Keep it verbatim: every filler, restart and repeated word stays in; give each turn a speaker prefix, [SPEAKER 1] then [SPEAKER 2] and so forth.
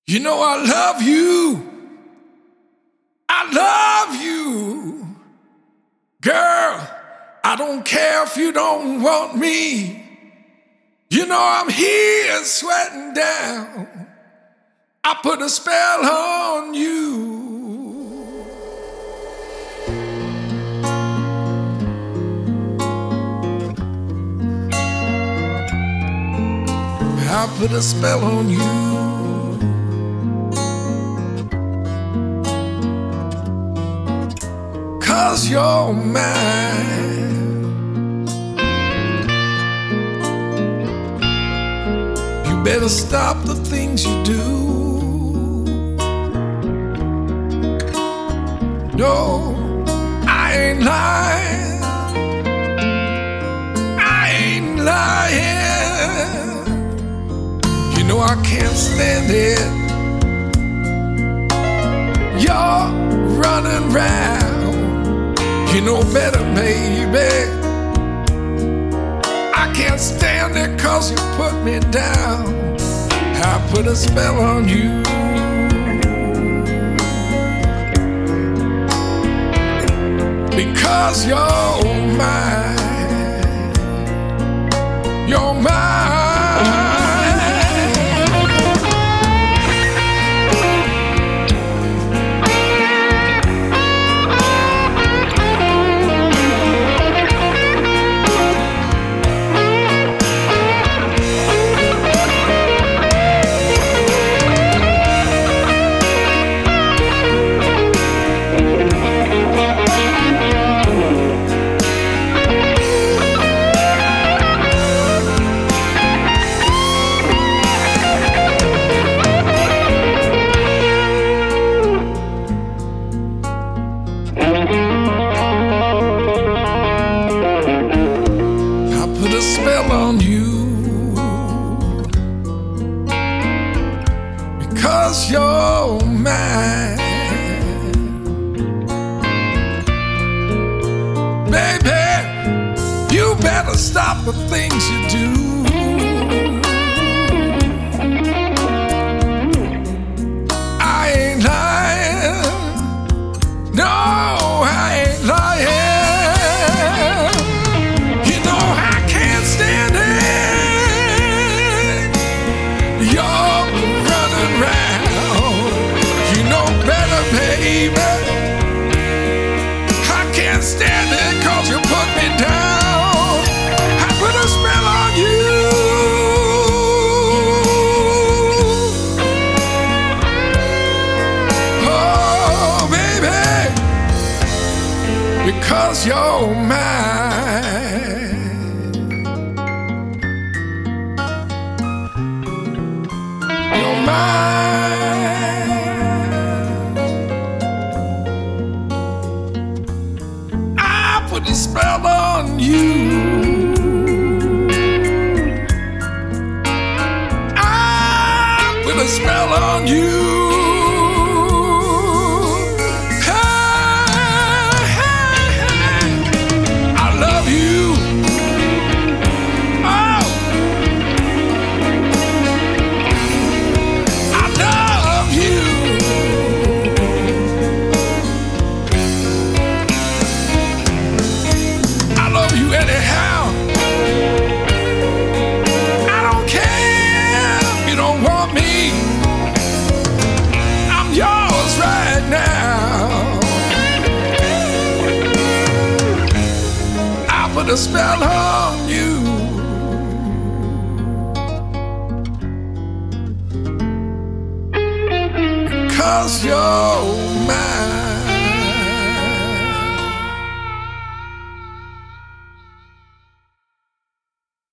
[SPEAKER 1] You know I love you. I love you. Girl, I don't care if you don't want me. You know I'm here sweating down. I put a spell on you. I put a spell on you. Cause you're mine. You better stop the things you do. No, I ain't lying. I ain't lying. You know I can't stand it. You're running round. You know better, baby. I can't stand it cause you put me down. I put a spell on you. Because you're mine. You're mine. Spell on you because you're mine, baby. You better stop the things you do. I ain't lying. No, I ain't lying. Baby, I can't stand it cause you put me down. I put a spell on you. Oh, baby, because you're mine. You're mine. Put a spell on you. I put a spell on you. Hey, hey, hey. I love you. Oh, I love you. Anyhow, I don't care if you don't want me. I'm yours right now. I put a spell on you. Because you're mine.